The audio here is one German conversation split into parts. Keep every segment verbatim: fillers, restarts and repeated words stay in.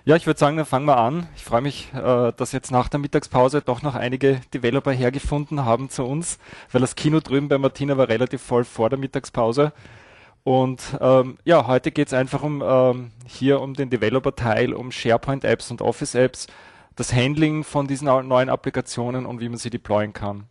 Ja, ich würde sagen, dann fangen wir an. Ich freue mich, äh, dass jetzt nach der Mittagspause doch noch einige Developer hergefunden haben zu uns, weil das Kino drüben bei Martina war relativ voll vor der Mittagspause. Und ähm, ja, heute geht es einfach um ähm, hier um den Developer-Teil, um SharePoint-Apps und Office-Apps, das Handling von diesen au- neuen Applikationen und wie man sie deployen kann.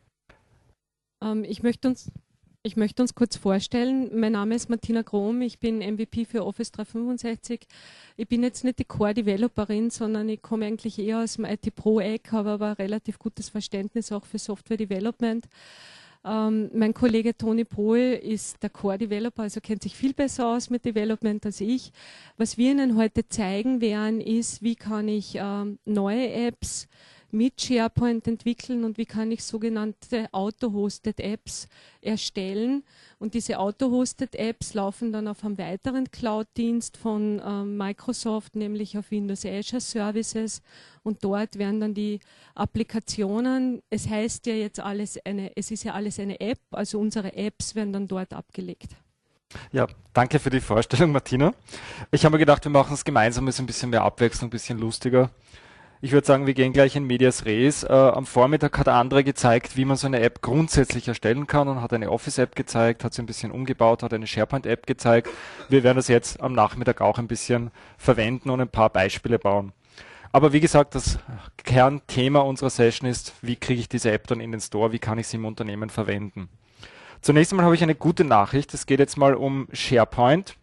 Ähm, ich möchte uns, ich möchte uns kurz vorstellen. Mein Name ist Martina Grom. Ich bin M V P für Office dreihundertfünfundsechzig. Ich bin jetzt nicht die Core-Developerin, sondern ich komme eigentlich eher aus dem I T Pro-Eck, habe aber ein relativ gutes Verständnis auch für Software-Development. Ähm, mein Kollege Toni Pohl ist der Core-Developer, also kennt sich viel besser aus mit Development als ich. Was wir Ihnen heute zeigen werden, ist, wie kann ich ähm, neue Apps mit SharePoint entwickeln und wie kann ich sogenannte Auto-Hosted Apps erstellen. Und diese Auto-Hosted Apps laufen dann auf einem weiteren Cloud-Dienst von ähm, Microsoft, nämlich auf Windows Azure Services. Und dort werden dann die Applikationen, es heißt ja jetzt alles eine, es ist ja alles eine App, also unsere Apps werden dann dort abgelegt. Ja, danke für die Vorstellung, Martina. Ich habe mir gedacht, wir machen es gemeinsam, ist ein bisschen mehr Abwechslung, ein bisschen lustiger. Ich würde sagen, wir gehen gleich in Medias Res. Äh, am Vormittag hat Andre gezeigt, wie man so eine App grundsätzlich erstellen kann und hat eine Office-App gezeigt, hat sie ein bisschen umgebaut, hat eine SharePoint-App gezeigt. Wir werden das jetzt am Nachmittag auch ein bisschen verwenden und ein paar Beispiele bauen. Aber wie gesagt, das Kernthema unserer Session ist, wie kriege ich diese App dann in den Store, wie kann ich sie im Unternehmen verwenden. Zunächst einmal habe ich eine gute Nachricht. Es geht jetzt mal um SharePoint.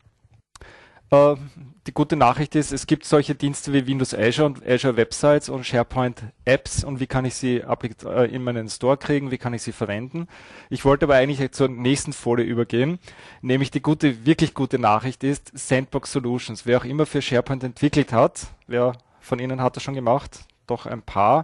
Äh, die gute Nachricht ist, es gibt solche Dienste wie Windows Azure und Azure Websites und SharePoint Apps und wie kann ich sie äh, in meinen Store kriegen, wie kann ich sie verwenden. Ich wollte aber eigentlich zur nächsten Folie übergehen, nämlich die gute, wirklich gute Nachricht ist Sandbox Solutions. Wer auch immer für SharePoint entwickelt hat, wer von Ihnen hat das schon gemacht? Doch ein paar.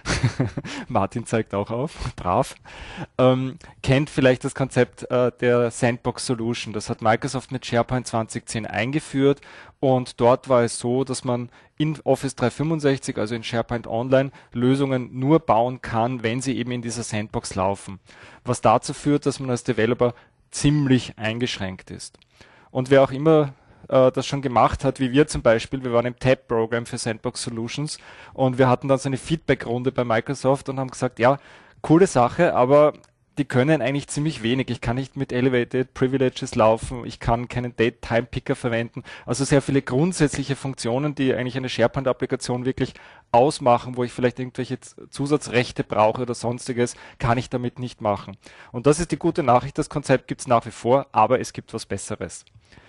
Martin zeigt auch auf, brav. Ähm, kennt vielleicht das Konzept äh, der Sandbox Solution. Das hat Microsoft mit SharePoint zwanzig zehn eingeführt und dort war es so, dass man in Office dreihundertfünfundsechzig, also in SharePoint Online, Lösungen nur bauen kann, wenn sie eben in dieser Sandbox laufen. Was dazu führt, dass man als Developer ziemlich eingeschränkt ist. Und wer auch immer äh, das schon gemacht hat, wie wir zum Beispiel, wir waren im Tab-Programm für Sandbox Solutions und wir hatten dann so eine Feedback-Runde bei Microsoft und haben gesagt, ja, coole Sache, aber die können eigentlich ziemlich wenig. Ich kann nicht mit Elevated Privileges laufen, ich kann keinen Date-Time-Picker verwenden. Also sehr viele grundsätzliche Funktionen, die eigentlich eine SharePoint-Applikation wirklich ausmachen, wo ich vielleicht irgendwelche Zusatzrechte brauche oder sonstiges, kann ich damit nicht machen. Und das ist die gute Nachricht, das Konzept gibt es nach wie vor, aber es gibt was Besseres.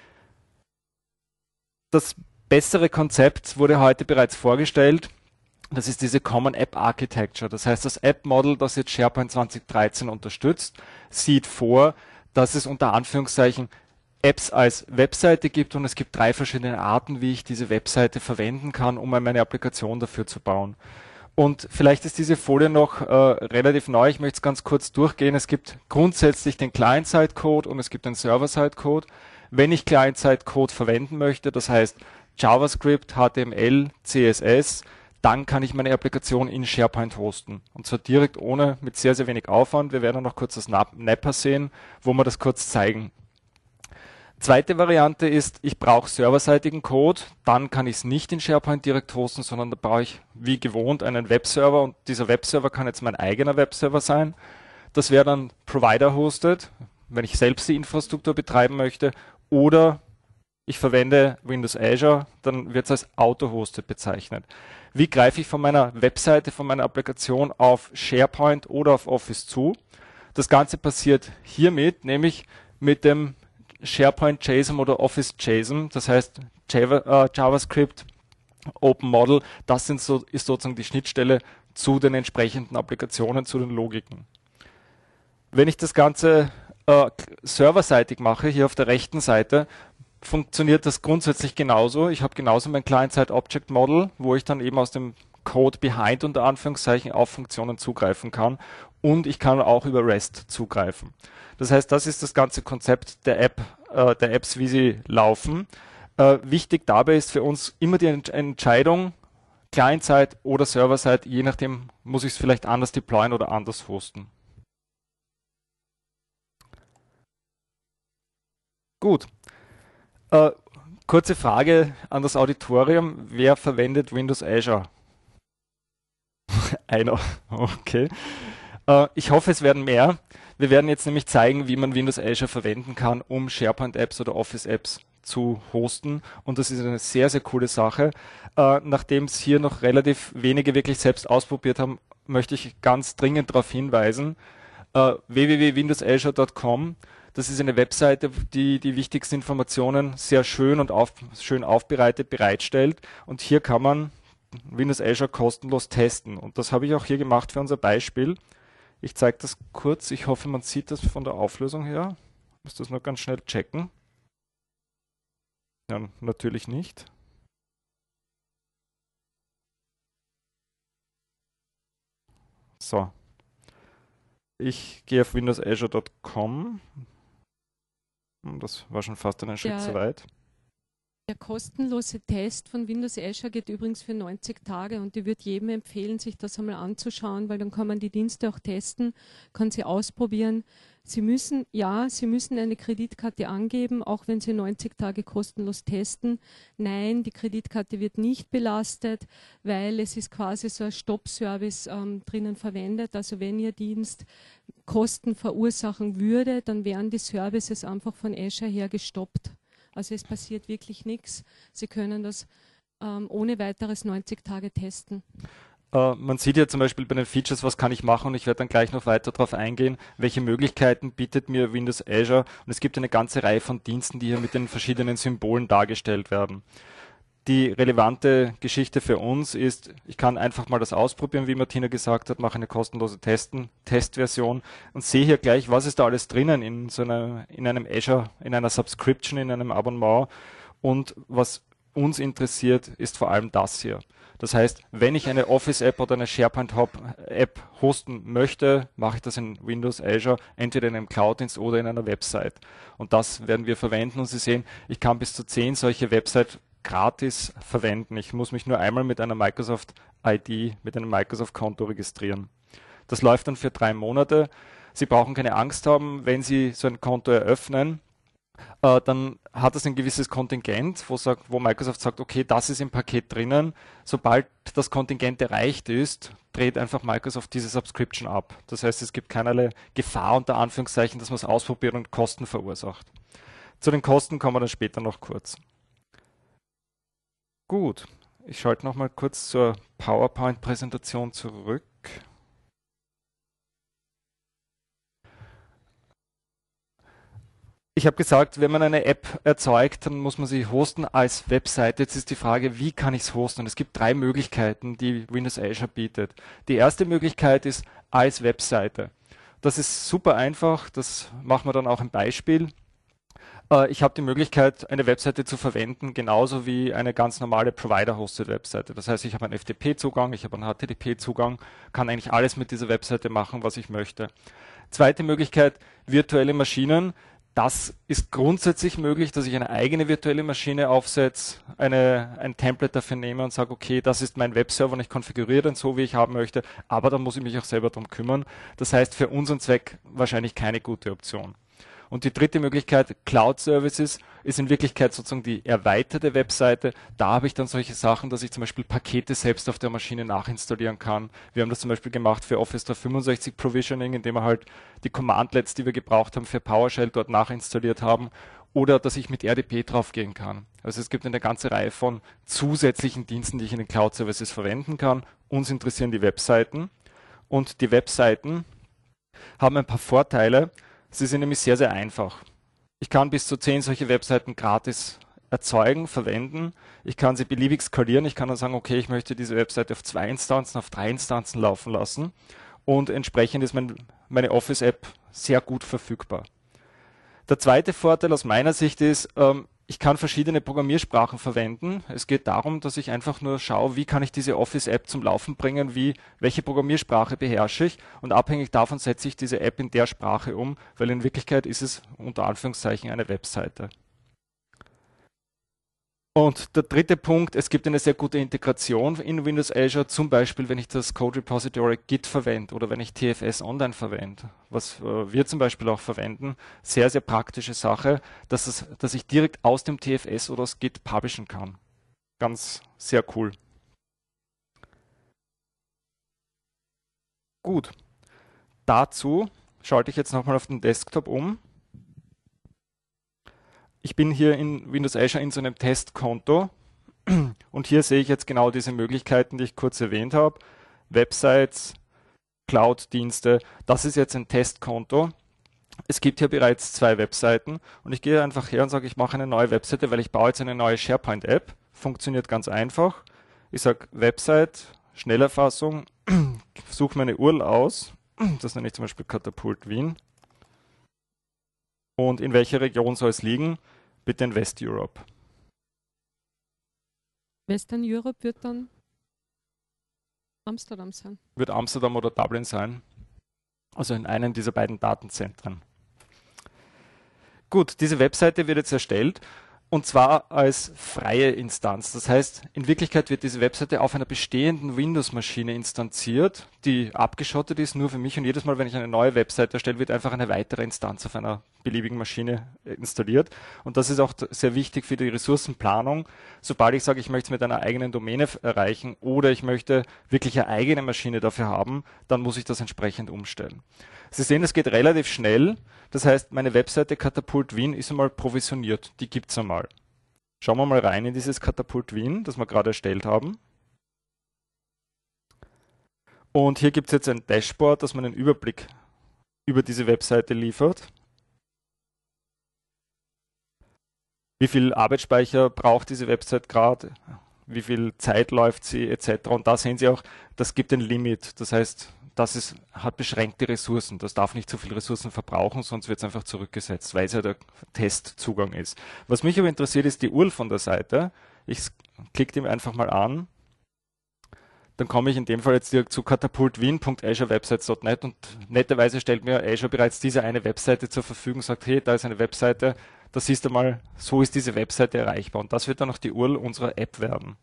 Das bessere Konzept wurde heute bereits vorgestellt. Das ist diese Common App Architecture. Das heißt, das App-Model, das jetzt SharePoint zwanzig dreizehn unterstützt, sieht vor, dass es unter Anführungszeichen Apps als Webseite gibt und es gibt drei verschiedene Arten, wie ich diese Webseite verwenden kann, um meine Applikation dafür zu bauen. Und vielleicht ist diese Folie noch äh, relativ neu. Ich möchte es ganz kurz durchgehen. Es gibt grundsätzlich den Client-Side-Code und es gibt den Server-Side-Code. Wenn ich Client-Side-Code verwenden möchte, das heißt JavaScript, H T M L, C S S, dann kann ich meine Applikation in SharePoint hosten. Und zwar direkt ohne, mit sehr, sehr wenig Aufwand. Wir werden noch kurz das Napper sehen, wo wir das kurz zeigen. Zweite Variante ist, ich brauche serverseitigen Code, dann kann ich es nicht in SharePoint direkt hosten, sondern da brauche ich wie gewohnt einen Webserver und dieser Webserver kann jetzt mein eigener Webserver sein. Das wäre dann Provider-hosted, wenn ich selbst die Infrastruktur betreiben möchte, oder ich verwende Windows Azure, dann wird es als Auto-hosted bezeichnet. Wie greife ich von meiner Webseite, von meiner Applikation auf SharePoint oder auf Office zu? Das Ganze passiert hiermit, nämlich mit dem SharePoint JSON oder Office JSON, das heißt Java, äh, JavaScript, Open Model, das sind so, ist sozusagen die Schnittstelle zu den entsprechenden Applikationen, zu den Logiken. Wenn ich das Ganze äh, serverseitig mache, hier auf der rechten Seite, funktioniert das grundsätzlich genauso. Ich habe genauso mein Client-Side-Object-Model, wo ich dann eben aus dem Code behind unter Anführungszeichen auf Funktionen zugreifen kann und ich kann auch über REST zugreifen. Das heißt, das ist das ganze Konzept der App, äh, der Apps, wie sie laufen. Äh, wichtig dabei ist für uns immer die Ent Entscheidung, Client-Side oder Server-Side, je nachdem muss ich es vielleicht anders deployen oder anders hosten. Gut. Äh, Kurze Frage an das Auditorium. Wer verwendet Windows Azure? Einer. Okay. Äh, ich hoffe, es werden mehr. Wir werden jetzt nämlich zeigen, wie man Windows Azure verwenden kann, um SharePoint-Apps oder Office-Apps zu hosten. Und das ist eine sehr, sehr coole Sache. Äh, nachdem es hier noch relativ wenige wirklich selbst ausprobiert haben, möchte ich ganz dringend darauf hinweisen, äh, w w w punkt windows azure punkt com. Das ist eine Webseite, die die wichtigsten Informationen sehr schön und auf, schön aufbereitet bereitstellt. Und hier kann man Windows Azure kostenlos testen. Und das habe ich auch hier gemacht für unser Beispiel. Ich zeige das kurz. Ich hoffe, man sieht das von der Auflösung her. Ich muss das nur ganz schnell checken. Ja, natürlich nicht. So. Ich gehe auf windows azure punkt com. Das war schon fast einen Schritt Der, zu weit. der kostenlose Test von Windows Azure geht übrigens für neunzig Tage und ich würde jedem empfehlen, sich das einmal anzuschauen, weil dann kann man die Dienste auch testen, kann sie ausprobieren. Sie müssen, ja, Sie müssen eine Kreditkarte angeben, auch wenn Sie neunzig Tage kostenlos testen. Nein, die Kreditkarte wird nicht belastet, weil es ist quasi so ein Stopp-Service ähm, drinnen verwendet. Also wenn Ihr Dienst Kosten verursachen würde, dann wären die Services einfach von Azure her gestoppt. Also es passiert wirklich nichts. Sie können das ähm, ohne weiteres neunzig Tage testen. Uh, man sieht ja zum Beispiel bei den Features, was kann ich machen, und ich werde dann gleich noch weiter darauf eingehen, welche Möglichkeiten bietet mir Windows Azure. Und es gibt eine ganze Reihe von Diensten, die hier mit den verschiedenen Symbolen dargestellt werden. Die relevante Geschichte für uns ist, ich kann einfach mal das ausprobieren, wie Martina gesagt hat, mache eine kostenlose Testen, Testversion und sehe hier gleich, was ist da alles drinnen in so einer, in einem Azure, in einer Subscription, in einem Abonnement. Und was uns interessiert, ist vor allem das hier. Das heißt, wenn ich eine Office-App oder eine SharePoint-App hosten möchte, mache ich das in Windows Azure, entweder in einem Cloud-Dienst oder in einer Website. Und das werden wir verwenden. Und Sie sehen, ich kann bis zu zehn solche Websites gratis verwenden. Ich muss mich nur einmal mit einer Microsoft I D, mit einem Microsoft-Konto registrieren. Das läuft dann für drei Monate. Sie brauchen keine Angst haben, wenn Sie so ein Konto eröffnen, äh, dann hat es ein gewisses Kontingent, wo, sagt, wo Microsoft sagt, okay, das ist im Paket drinnen. Sobald das Kontingent erreicht ist, dreht einfach Microsoft diese Subscription ab. Das heißt, es gibt keinerlei Gefahr unter Anführungszeichen, dass man es ausprobiert und Kosten verursacht. Zu den Kosten kommen wir dann später noch kurz. Gut, ich schalte noch mal kurz zur PowerPoint-Präsentation zurück. Ich habe gesagt, wenn man eine App erzeugt, dann muss man sie hosten als Webseite. Jetzt ist die Frage, wie kann ich es hosten? Und es gibt drei Möglichkeiten, die Windows Azure bietet. Die erste Möglichkeit ist als Webseite. Das ist super einfach, das machen wir dann auch im Beispiel. Äh, ich habe die Möglichkeit, eine Webseite zu verwenden, genauso wie eine ganz normale Provider-Hosted-Webseite. Das heißt, ich habe einen F T P-Zugang, ich habe einen H T T P-Zugang, kann eigentlich alles mit dieser Webseite machen, was ich möchte. Zweite Möglichkeit, virtuelle Maschinen. Das ist grundsätzlich möglich, dass ich eine eigene virtuelle Maschine aufsetze, eine, ein Template dafür nehme und sage, okay, das ist mein Webserver und ich konfiguriere den so, wie ich haben möchte, aber da muss ich mich auch selber drum kümmern. Das heißt, für unseren Zweck wahrscheinlich keine gute Option. Und die dritte Möglichkeit, Cloud Services, ist in Wirklichkeit sozusagen die erweiterte Webseite. Da habe ich dann solche Sachen, dass ich zum Beispiel Pakete selbst auf der Maschine nachinstallieren kann. Wir haben das zum Beispiel gemacht für Office dreihundertfünfundsechzig Provisioning, indem wir halt die Commandlets, die wir gebraucht haben für PowerShell, dort nachinstalliert haben. Oder dass ich mit R D P draufgehen kann. Also es gibt eine ganze Reihe von zusätzlichen Diensten, die ich in den Cloud Services verwenden kann. Uns interessieren die Webseiten. Und die Webseiten haben ein paar Vorteile. Sie sind nämlich sehr, sehr einfach. Ich kann bis zu zehn solche Webseiten gratis erzeugen, verwenden. Ich kann sie beliebig skalieren. Ich kann dann sagen, okay, ich möchte diese Webseite auf zwei Instanzen, auf drei Instanzen laufen lassen. Und entsprechend ist mein, meine Office-App sehr gut verfügbar. Der zweite Vorteil aus meiner Sicht ist, ähm, ich kann verschiedene Programmiersprachen verwenden. Es geht darum, dass ich einfach nur schaue, wie kann ich diese Office-App zum Laufen bringen, wie, welche Programmiersprache beherrsche ich, und abhängig davon setze ich diese App in der Sprache um, weil in Wirklichkeit ist es unter Anführungszeichen eine Webseite. Und der dritte Punkt, es gibt eine sehr gute Integration in Windows Azure, zum Beispiel wenn ich das Code Repository Git verwende oder wenn ich T F S Online verwende, was äh, wir zum Beispiel auch verwenden. Sehr, sehr praktische Sache, dass, es, dass ich direkt aus dem T F S oder aus Git publishen kann. Ganz sehr cool. Gut, dazu schalte ich jetzt nochmal auf den Desktop um. Ich bin hier in Windows Azure in so einem Testkonto und hier sehe ich jetzt genau diese Möglichkeiten, die ich kurz erwähnt habe. Websites, Cloud-Dienste, das ist jetzt ein Testkonto. Es gibt hier bereits zwei Webseiten und ich gehe einfach her und sage, ich mache eine neue Webseite, weil ich baue jetzt eine neue SharePoint-App. Funktioniert ganz einfach. Ich sage Website, Schnellerfassung, suche meine U R L aus. Das nenne ich zum Beispiel Katapult Wien. Und in welcher Region soll es liegen? Bitte in West Europe. Western Europe wird dann Amsterdam sein. Wird Amsterdam oder Dublin sein. Also in einem dieser beiden Datenzentren. Gut, diese Webseite wird jetzt erstellt und zwar als freie Instanz. Das heißt, in Wirklichkeit wird diese Webseite auf einer bestehenden Windows-Maschine instanziert, die abgeschottet ist, nur für mich. Und jedes Mal, wenn ich eine neue Webseite erstelle, wird einfach eine weitere Instanz auf einer beliebigen Maschine installiert. Und das ist auch sehr wichtig für die Ressourcenplanung. Sobald ich sage, ich möchte es mit einer eigenen Domäne erreichen oder ich möchte wirklich eine eigene Maschine dafür haben, dann muss ich das entsprechend umstellen. Sie sehen, es geht relativ schnell. Das heißt, meine Webseite Katapult Wien ist einmal provisioniert. Die gibt es einmal. Schauen wir mal rein in dieses Katapult Wien, das wir gerade erstellt haben. Und hier gibt es jetzt ein Dashboard, das mir einen Überblick über diese Webseite liefert. Wie viel Arbeitsspeicher braucht diese Website gerade? Wie viel Zeit läuft sie et cetera. Und da sehen Sie auch, das gibt ein Limit. Das heißt, das ist, hat beschränkte Ressourcen. Das darf nicht zu viel Ressourcen verbrauchen, sonst wird es einfach zurückgesetzt, weil es ja der Testzugang ist. Was mich aber interessiert, ist die U R L von der Seite. Ich klicke die einfach mal an. Dann komme ich in dem Fall jetzt direkt zu katapultwien punkt azure websites punkt net und netterweise stellt mir Azure bereits diese eine Webseite zur Verfügung, sagt, hey, da ist eine Webseite, da siehst du mal, so ist diese Webseite erreichbar. Und das wird dann auch die U R L unserer App werden.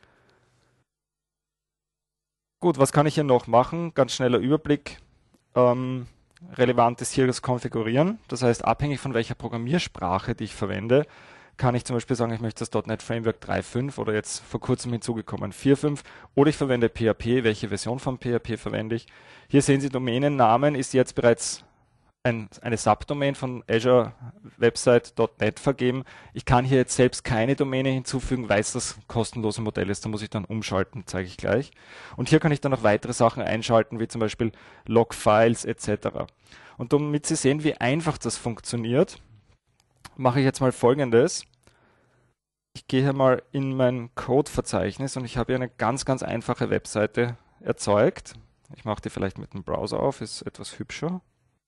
Gut, was kann ich hier noch machen? Ganz schneller Überblick. Ähm, relevant ist hier das Konfigurieren. Das heißt, abhängig von welcher Programmiersprache, die ich verwende, kann ich zum Beispiel sagen, ich möchte das Punkt NET Framework drei Punkt fünf oder jetzt vor kurzem hinzugekommen vier Punkt fünf oder ich verwende P H P. Welche Version von P H P verwende ich? Hier sehen Sie, Domänennamen ist jetzt bereits ein, eine Subdomain von Azure Website Punkt net vergeben. Ich kann hier jetzt selbst keine Domäne hinzufügen, weil es das kostenlose Modell ist. Da muss ich dann umschalten, zeige ich gleich. Und hier kann ich dann noch weitere Sachen einschalten, wie zum Beispiel Logfiles et cetera. Und damit Sie sehen, wie einfach das funktioniert, mache ich jetzt mal Folgendes. Ich gehe hier mal in mein Code-Verzeichnis und ich habe hier eine ganz, ganz einfache Webseite erzeugt. Ich mache die vielleicht mit dem Browser auf, ist etwas hübscher.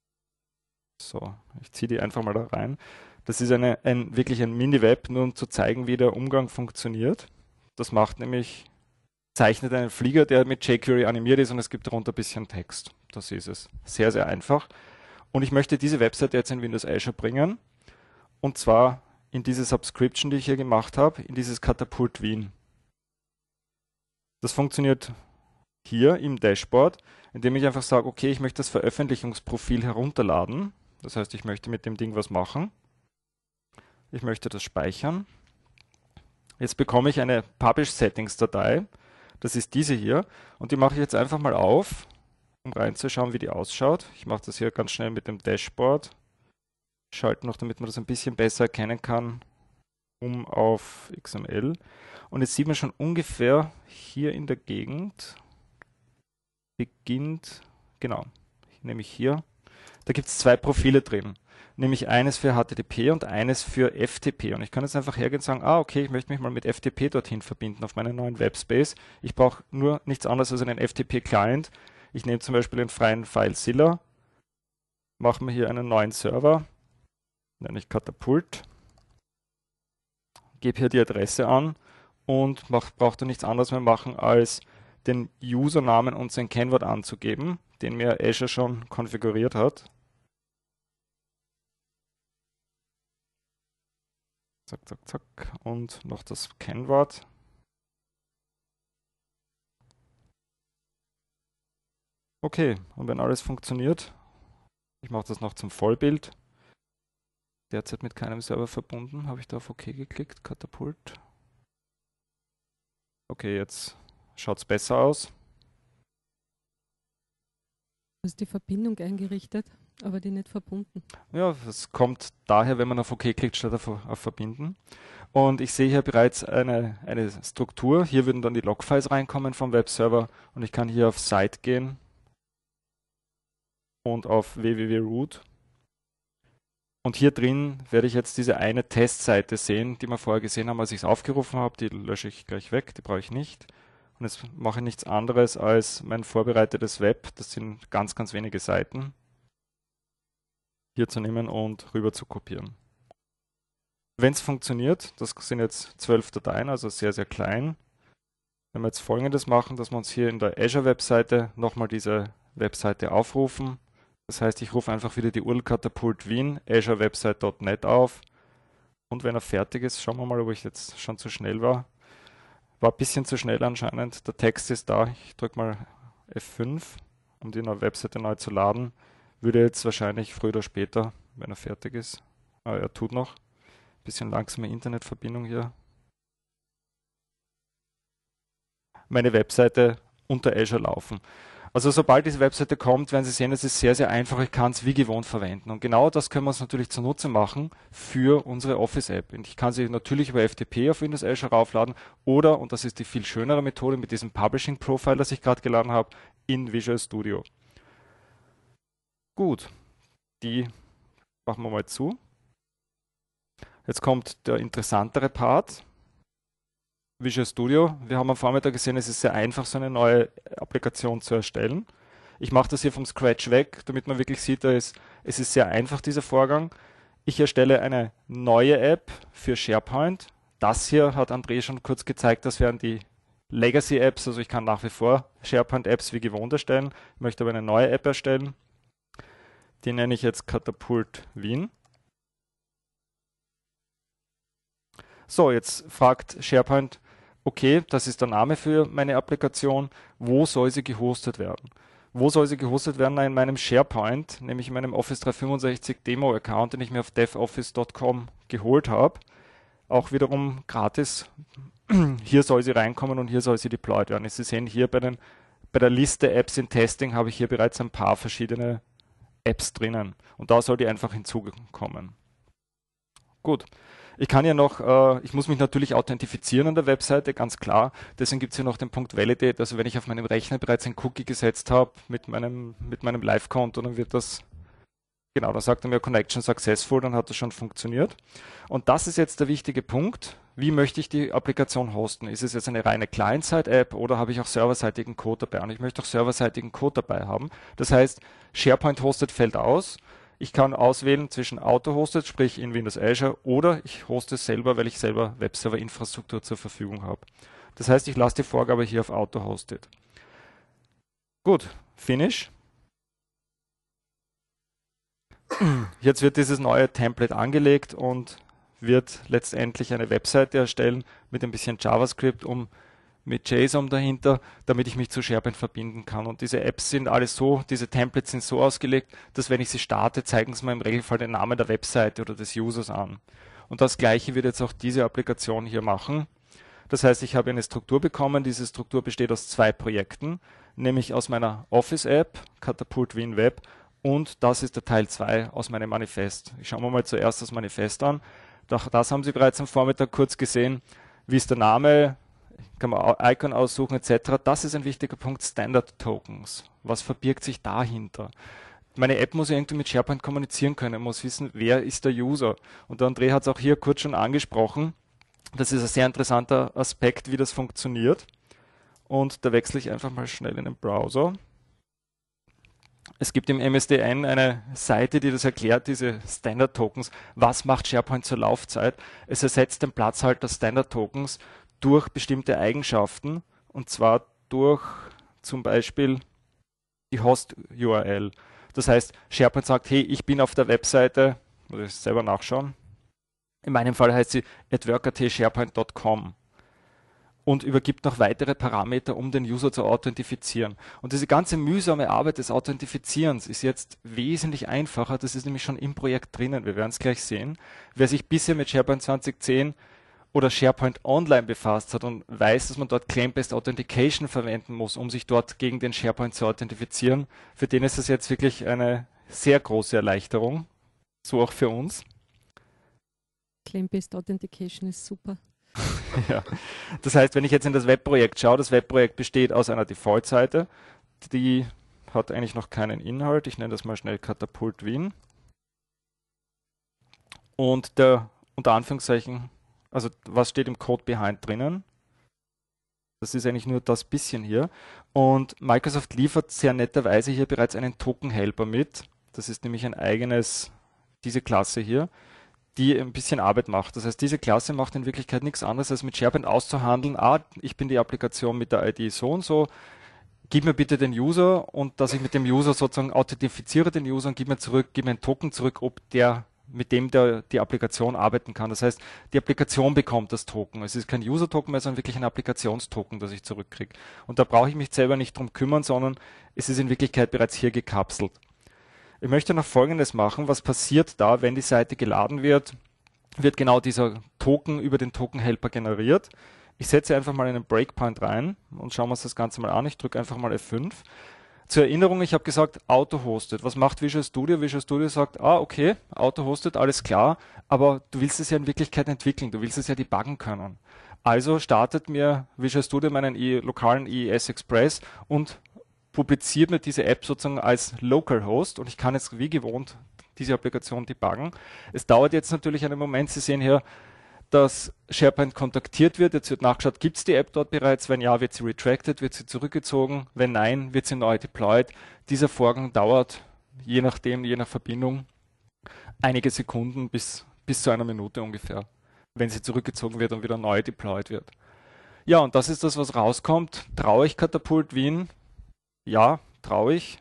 So, ich ziehe die einfach mal da rein. Das ist eine, ein, wirklich ein Mini-Web, nur um zu zeigen, wie der Umgang funktioniert. Das macht nämlich, zeichnet einen Flieger, der mit jQuery animiert ist und es gibt darunter ein bisschen Text. Das ist es. Sehr, sehr einfach. Und ich möchte diese Webseite jetzt in Windows Azure bringen. Und zwar in diese Subscription, die ich hier gemacht habe, in dieses Katapult Wien. Das funktioniert hier im Dashboard, indem ich einfach sage, okay, ich möchte das Veröffentlichungsprofil herunterladen. Das heißt, ich möchte mit dem Ding was machen. Ich möchte das speichern. Jetzt bekomme ich eine Publish Settings Datei. Das ist diese hier. Und die mache ich jetzt einfach mal auf, um reinzuschauen, wie die ausschaut. Ich mache das hier ganz schnell mit dem Dashboard. Schalte noch, damit man das ein bisschen besser erkennen kann, um auf X M L. Und jetzt sieht man schon ungefähr hier in der Gegend beginnt, genau, nämlich hier, da gibt es zwei Profile drin. Nämlich eines für H T T P und eines für F T P. Und ich kann jetzt einfach hergehen und sagen, ah, okay, ich möchte mich mal mit F T P dorthin verbinden auf meinen neuen Webspace. Ich brauche nur nichts anderes als einen F T P-Client. Ich nehme zum Beispiel den freien FileZilla, mache mir hier einen neuen Server, nenne ich Katapult, gebe hier die Adresse an und brauche da nichts anderes mehr machen, als den Usernamen und sein Kennwort anzugeben, den mir Azure schon konfiguriert hat. Zack, zack, zack. Und noch das Kennwort. Okay, und wenn alles funktioniert, ich mache das noch zum Vollbild. Derzeit mit keinem Server verbunden. Habe ich da auf OK geklickt? Katapult. Okay, jetzt schaut es besser aus. Du hast die Verbindung eingerichtet, aber die nicht verbunden. Ja, das kommt daher, wenn man auf OK klickt, statt auf, auf Verbinden. Und ich sehe hier bereits eine, eine Struktur. Hier würden dann die Logfiles reinkommen vom Webserver und ich kann hier auf Site gehen und auf www.root. Und hier drin werde ich jetzt diese eine Testseite sehen, die wir vorher gesehen haben, als ich es aufgerufen habe. Die lösche ich gleich weg, die brauche ich nicht. Und jetzt mache ich nichts anderes als mein vorbereitetes Web. Das sind ganz, ganz wenige Seiten. Hier zu nehmen und rüber zu kopieren. Wenn es funktioniert, das sind jetzt zwölf Dateien, also sehr, sehr klein. Wenn wir jetzt Folgendes machen, dass wir uns hier in der Azure-Webseite nochmal diese Webseite aufrufen. Das heißt, ich rufe einfach wieder die U R L-Katapult Wien, azure website punkt net auf. Und wenn er fertig ist, schauen wir mal, ob ich jetzt schon zu schnell war. War ein bisschen zu schnell anscheinend. Der Text ist da. Ich drücke mal F fünf, um die neue Webseite neu zu laden. Würde jetzt wahrscheinlich früher oder später, wenn er fertig ist. Aber er tut noch. Bisschen langsame Internetverbindung hier. Meine Webseite unter Azure laufen. Also sobald diese Webseite kommt, werden Sie sehen, es ist sehr, sehr einfach. Ich kann es wie gewohnt verwenden. Und genau das können wir uns natürlich zunutze machen für unsere Office-App. Und ich kann sie natürlich über F T P auf Windows Azure raufladen oder, und das ist die viel schönere Methode mit diesem Publishing-Profile, das ich gerade geladen habe, in Visual Studio. Gut, die machen wir mal zu. Jetzt kommt der interessantere Part. Visual Studio. Wir haben am Vormittag gesehen, es ist sehr einfach, so eine neue Applikation zu erstellen. Ich mache das hier vom Scratch weg, damit man wirklich sieht, da ist, es ist sehr einfach, dieser Vorgang. Ich erstelle eine neue App für SharePoint. Das hier hat André schon kurz gezeigt, das wären die Legacy-Apps, also ich kann nach wie vor SharePoint-Apps wie gewohnt erstellen. Ich möchte aber eine neue App erstellen. Die nenne ich jetzt Katapult Wien. So, jetzt fragt SharePoint, okay, das ist der Name für meine Applikation, wo soll sie gehostet werden? Wo soll sie gehostet werden? In meinem SharePoint, nämlich in meinem Office dreihundertfünfundsechzig Demo-Account, den ich mir auf devoffice punkt com geholt habe. Auch wiederum gratis. Hier soll sie reinkommen und hier soll sie deployed werden. Sie sehen hier bei, den, bei der Liste Apps in Testing habe ich hier bereits ein paar verschiedene Apps drinnen. Und da soll die einfach hinzukommen. Gut. Ich kann ja noch, äh, ich muss mich natürlich authentifizieren an der Webseite, ganz klar. Deswegen gibt es hier noch den Punkt Validate. Also wenn ich auf meinem Rechner bereits ein Cookie gesetzt habe mit meinem, mit meinem Live-Konto, dann wird das, genau, dann sagt er mir Connection Successful, dann hat das schon funktioniert. Und das ist jetzt der wichtige Punkt. Wie möchte ich die Applikation hosten? Ist es jetzt eine reine Client-Side-App oder habe ich auch serverseitigen Code dabei? Und ich möchte auch serverseitigen Code dabei haben. Das heißt, SharePoint Hosted fällt aus. Ich kann auswählen zwischen Auto-Hosted, sprich in Windows Azure, oder ich hoste es selber, weil ich selber Webserver-Infrastruktur zur Verfügung habe. Das heißt, ich lasse die Vorgabe hier auf Auto-Hosted. Gut, Finish. Jetzt wird dieses neue Template angelegt und wird letztendlich eine Webseite erstellen mit ein bisschen JavaScript, um mit JSON dahinter, damit ich mich zu SharePoint verbinden kann. Und diese Apps sind alles so, diese Templates sind so ausgelegt, dass wenn ich sie starte, zeigen sie mir im Regelfall den Namen der Webseite oder des Users an. Und das Gleiche wird jetzt auch diese Applikation hier machen. Das heißt, ich habe eine Struktur bekommen. Diese Struktur besteht aus zwei Projekten, nämlich aus meiner Office-App, Katapult Wien Web, und das ist der Teil zwei aus meinem Manifest. Ich schaue mir mal zuerst das Manifest an. Doch das haben Sie bereits am Vormittag kurz gesehen. Wie ist der Name? Kann man Icon aussuchen et cetera. Das ist ein wichtiger Punkt, Standard Tokens. Was verbirgt sich dahinter? Meine App muss ja irgendwie mit SharePoint kommunizieren können, muss wissen, wer ist der User. Und der André hat es auch hier kurz schon angesprochen. Das ist ein sehr interessanter Aspekt, wie das funktioniert. Und da wechsle ich einfach mal schnell in den Browser. Es gibt im M S D N eine Seite, die das erklärt, diese Standard Tokens. Was macht SharePoint zur Laufzeit? Es ersetzt den Platzhalter Standard Tokens durch bestimmte Eigenschaften, und zwar durch zum Beispiel die Host-U R L. Das heißt, SharePoint sagt, hey, ich bin auf der Webseite, muss ich selber nachschauen, In meinem Fall heißt sie at worker.t sharepoint punkt com und übergibt noch weitere Parameter, um den User zu authentifizieren. Und diese ganze mühsame Arbeit des Authentifizierens ist jetzt wesentlich einfacher. Das ist nämlich schon im Projekt drinnen. Wir werden es gleich sehen. Wer sich bisher mit SharePoint zwanzig zehn oder SharePoint Online befasst hat und weiß, dass man dort Claim-Based Authentication verwenden muss, um sich dort gegen den SharePoint zu authentifizieren, für den ist das jetzt wirklich eine sehr große Erleichterung. So auch für uns. Claim-Based Authentication ist super. Ja. Das heißt, wenn ich jetzt in das Webprojekt schaue, das Webprojekt besteht aus einer Default-Seite, die hat eigentlich noch keinen Inhalt. Ich nenne das mal schnell Katapult Wien. Und der, unter Anführungszeichen, also was steht im Code behind drinnen? Das ist eigentlich nur das bisschen hier. Und Microsoft liefert sehr netterweise hier bereits einen Token-Helper mit. Das ist nämlich ein eigenes, diese Klasse hier, die ein bisschen Arbeit macht. Das heißt, diese Klasse macht in Wirklichkeit nichts anderes, als mit SharePoint auszuhandeln, ah, ich bin die Applikation mit der I D so und so, gib mir bitte den User und dass ich mit dem User sozusagen authentifiziere den User und gib mir zurück, gib mir einen Token zurück, ob der, mit dem der die Applikation arbeiten kann. Das heißt, die Applikation bekommt das Token. Es ist kein User-Token mehr, sondern wirklich ein Applikationstoken, das ich zurückkriege. Und da brauche ich mich selber nicht drum kümmern, sondern es ist in Wirklichkeit bereits hier gekapselt. Ich möchte noch Folgendes machen. Was passiert da, wenn die Seite geladen wird? Wird genau dieser Token über den Token-Helper generiert. Ich setze einfach mal einen Breakpoint rein und schauen wir uns das Ganze mal an. Ich drücke einfach mal F fünf. Zur Erinnerung, ich habe gesagt, Auto-Hosted. Was macht Visual Studio? Visual Studio sagt, ah, okay, Auto-Hosted, alles klar, aber du willst es ja in Wirklichkeit entwickeln, du willst es ja debuggen können. Also startet mir Visual Studio meinen I lokalen I E S Express und publiziert mir diese App sozusagen als Localhost und ich kann jetzt wie gewohnt diese Applikation debuggen. Es dauert jetzt natürlich einen Moment. Sie sehen hier, dass SharePoint kontaktiert wird. Jetzt wird nachgeschaut, gibt es die App dort bereits? Wenn ja, wird sie retracted, wird sie zurückgezogen. Wenn nein, wird sie neu deployed. Dieser Vorgang dauert, je nachdem, je nach Verbindung, einige Sekunden bis, bis zu einer Minute ungefähr, wenn sie zurückgezogen wird und wieder neu deployed wird. Ja, und das ist das, was rauskommt. Traue ich Katapult Wien? Ja, traue ich.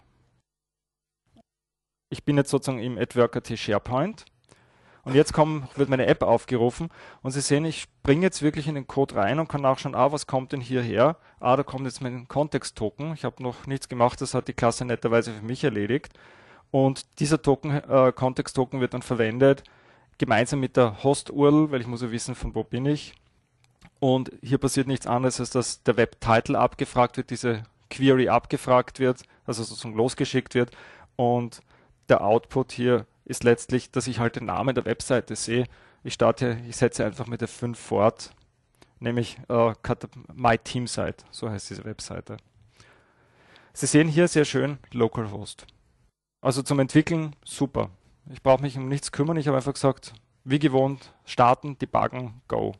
Ich bin jetzt sozusagen im AdWorker.t SharePoint und jetzt kommen, wird meine App aufgerufen und Sie sehen, ich springe jetzt wirklich in den Code rein und kann nachschauen, ah, was kommt denn hierher? Ah, da kommt jetzt mein Kontext-Token. Ich habe noch nichts gemacht, das hat die Klasse netterweise für mich erledigt. Und dieser Token, äh, Kontext-Token wird dann verwendet, gemeinsam mit der Host-U R L, weil ich muss ja wissen, von wo bin ich. Und hier passiert nichts anderes, als dass der Web-Title abgefragt wird, diese Query abgefragt wird, also sozusagen losgeschickt wird und der Output hier ist letztlich, dass ich halt den Namen der Webseite sehe. Ich starte, ich setze einfach mit F fünf fort, nämlich äh, My Team Site, so heißt diese Webseite. Sie sehen hier sehr schön Localhost. Also zum Entwickeln super. Ich brauche mich um nichts kümmern, ich habe einfach gesagt, wie gewohnt, starten, debuggen, go.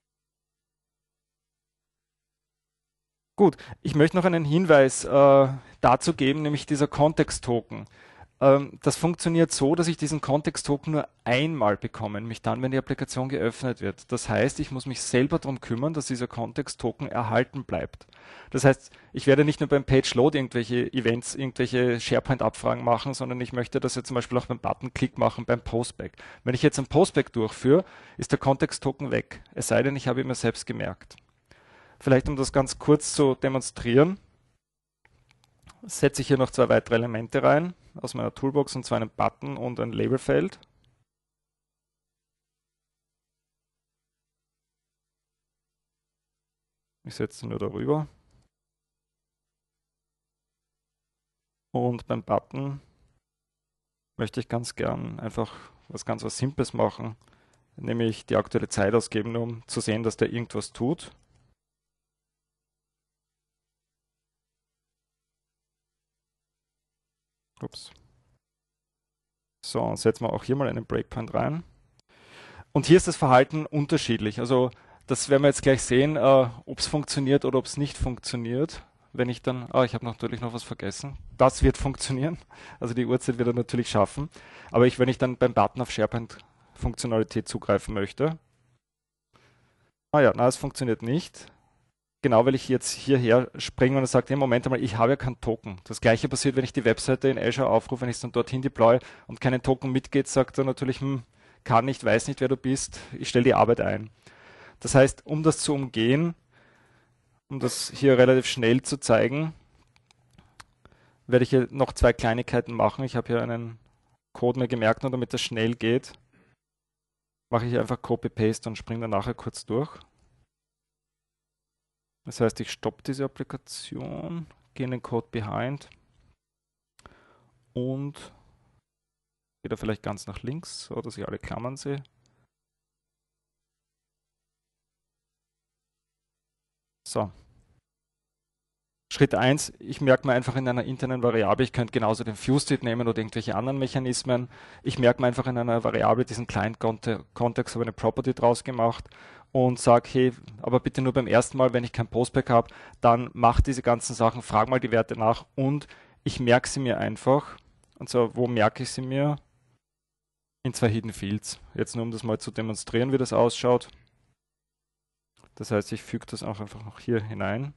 Gut, ich möchte noch einen Hinweis äh, dazu geben, nämlich dieser Kontext-Token. Ähm, das funktioniert so, dass ich diesen Kontext-Token nur einmal bekomme, nämlich dann, wenn die Applikation geöffnet wird. Das heißt, ich muss mich selber darum kümmern, dass dieser Kontext-Token erhalten bleibt. Das heißt, ich werde nicht nur beim Page-Load irgendwelche Events, irgendwelche SharePoint-Abfragen machen, sondern ich möchte das jetzt zum Beispiel auch beim Button-Klick machen, beim Postback. Wenn ich jetzt ein Postback durchführe, ist der Kontext-Token weg, es sei denn, ich habe ihn mir selbst gemerkt. Vielleicht um das ganz kurz zu demonstrieren, setze ich hier noch zwei weitere Elemente rein aus meiner Toolbox, und zwar einen Button und ein Labelfeld. Ich setze nur darüber. Und beim Button möchte ich ganz gern einfach was ganz was Simples machen, nämlich die aktuelle Zeit ausgeben, um zu sehen, dass der irgendwas tut. Ups. So, setzen wir auch hier mal einen Breakpoint rein. Und hier ist das Verhalten unterschiedlich. Also das werden wir jetzt gleich sehen, äh, ob es funktioniert oder ob es nicht funktioniert. Wenn ich dann, ah, ich habe natürlich noch was vergessen. Das wird funktionieren. Also die Uhrzeit wird er natürlich schaffen. Aber ich, wenn ich dann beim Button auf SharePoint-Funktionalität zugreifen möchte. Ah ja, na, es funktioniert nicht. Genau, weil ich jetzt hierher springe und er sagt, hey, Moment einmal, ich habe ja keinen Token. Das gleiche passiert, wenn ich die Webseite in Azure aufrufe, wenn ich es dann dorthin deploy und keinen Token mitgeht, sagt er natürlich, hm, kann nicht, weiß nicht, wer du bist, ich stelle die Arbeit ein. Das heißt, um das zu umgehen, um das hier relativ schnell zu zeigen, werde ich hier noch zwei Kleinigkeiten machen. Ich habe hier einen Code mir gemerkt, nur damit das schnell geht, mache ich einfach Copy-Paste und springe dann nachher kurz durch. Das heißt, ich stoppe diese Applikation, gehe in den Code behind und gehe da vielleicht ganz nach links, so dass ich alle Klammern sehe. So. Schritt eins, ich merke mir einfach in einer internen Variable, ich könnte genauso den FuseState nehmen oder irgendwelche anderen Mechanismen. Ich merke mir einfach in einer Variable diesen Client-Kontext, habe eine Property draus gemacht und sage, hey, aber bitte nur beim ersten Mal, wenn ich kein Postback habe, dann mach diese ganzen Sachen, frag mal die Werte nach und ich merke sie mir einfach. Und zwar, wo merke ich sie mir? In zwei Hidden Fields. Jetzt nur, um das mal zu demonstrieren, wie das ausschaut. Das heißt, ich füge das auch einfach noch hier hinein.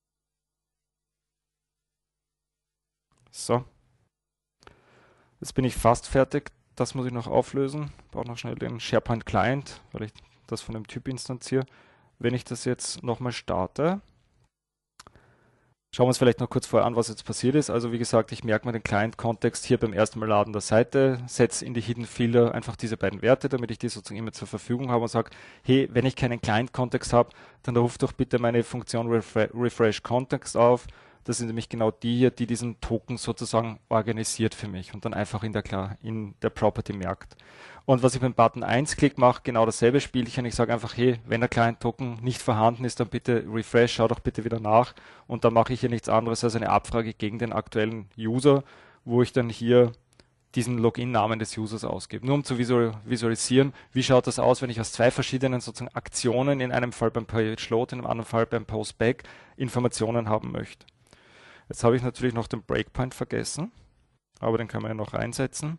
So. Jetzt bin ich fast fertig. Das muss ich noch auflösen. Ich brauche noch schnell den SharePoint Client, weil ich das von dem Typ instanziere. Wenn ich das jetzt nochmal starte, schauen wir uns vielleicht noch kurz vorher an, was jetzt passiert ist. Also wie gesagt, ich merke mir den Client-Kontext hier beim ersten Mal laden der Seite, setze in die Hidden Fielder einfach diese beiden Werte, damit ich die sozusagen immer zur Verfügung habe und sage, hey, wenn ich keinen Client-Kontext habe, dann ruf doch bitte meine Funktion Refre Refresh Context auf. Das sind nämlich genau die hier, die diesen Token sozusagen organisiert für mich und dann einfach in der, klar, in der Property merkt. Und was ich beim Button eins Klick mache, genau dasselbe Spielchen. Ich sage einfach, hey, wenn der Client-Token nicht vorhanden ist, dann bitte refresh, schau doch bitte wieder nach. Und dann mache ich hier nichts anderes als eine Abfrage gegen den aktuellen User, wo ich dann hier diesen Login-Namen des Users ausgebe. Nur um zu visualisieren, wie schaut das aus, wenn ich aus zwei verschiedenen sozusagen Aktionen, in einem Fall beim Page-Load, in einem anderen Fall beim Post-Back, Informationen haben möchte. Jetzt habe ich natürlich noch den Breakpoint vergessen, aber den kann man ja noch reinsetzen.